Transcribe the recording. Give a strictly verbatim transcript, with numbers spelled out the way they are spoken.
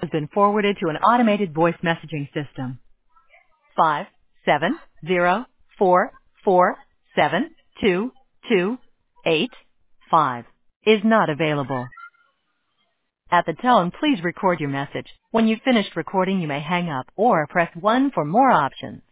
been forwarded to an automated voice messaging system. Five seven zero four four seven two two eight five is not available. At the tone, please record your message. When you've finished recording, you may hang up or press one for more options.